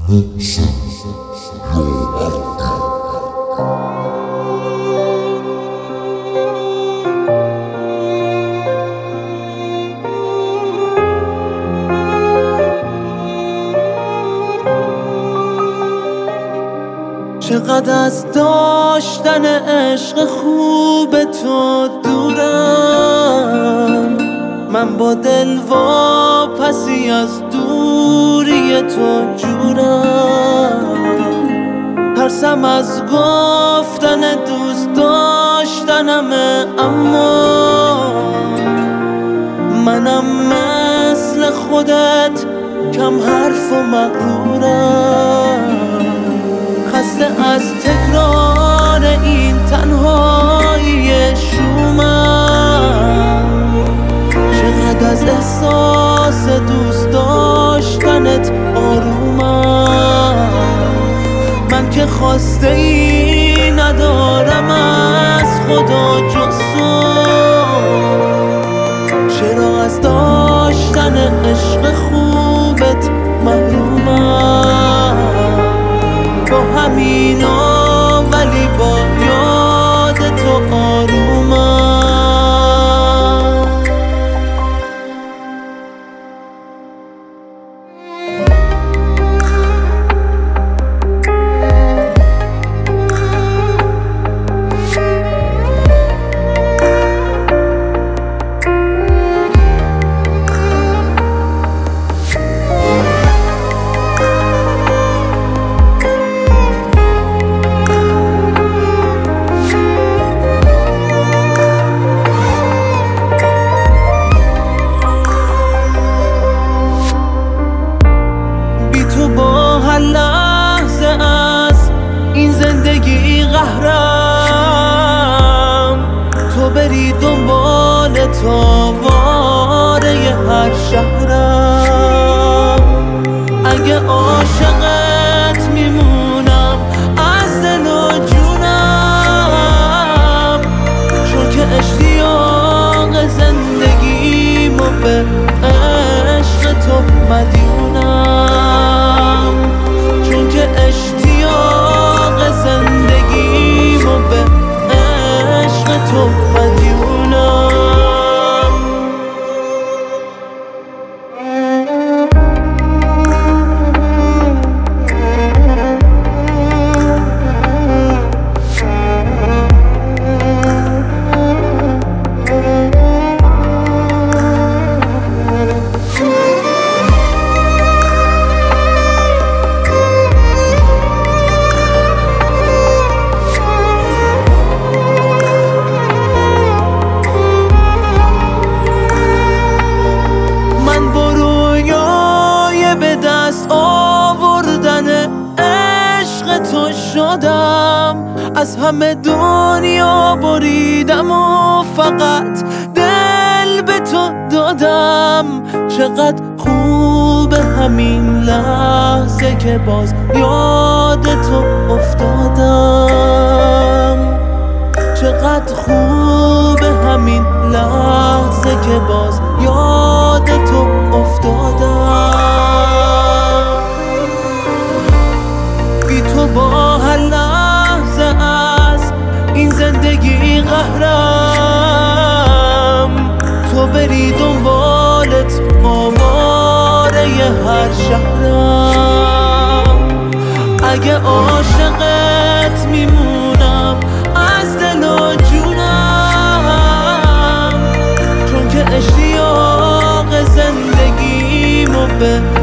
محسن چقدر از داشتن عشق خوب تو دورم، من با دل واپسی از دوری تو جورم. ترسم از گفتن دوست داشتنمه، اما منم مثل خودت کم حرف و مغرورم. خسته از تکرار این تنهایی شومم، چقدر از احساس دوست داشتنت آرومم. من که خواسته ای ندارم از خدا جز تو، چرا از داشتن عشق خوبت محرومم؟ با همینا ولی با یاد تو آرومم. قهرم تو بری دنبال تاواره هر شهرم. اگه عاشقت میمونم از دل و جونم، چون که اشتیاق زندگیمو به عشق تو مدیونم. چون که اشتیاق زندگیمو به عشق تو مدیونم. تو شدم از همه دنیا بریدم و فقط دل به تو دادم. چقدر خوبه همین لحظه که باز یاد تو افتادم. چقدر خوبه همین لحظه که باز یاد تو افتادم. تو با هر لحظه از این زندگی قهرم، تو بری دنبالت آواره هر شهرم. اگه عاشقت میمونم از دل و جونم، چون که اشتیاق زندگیمو به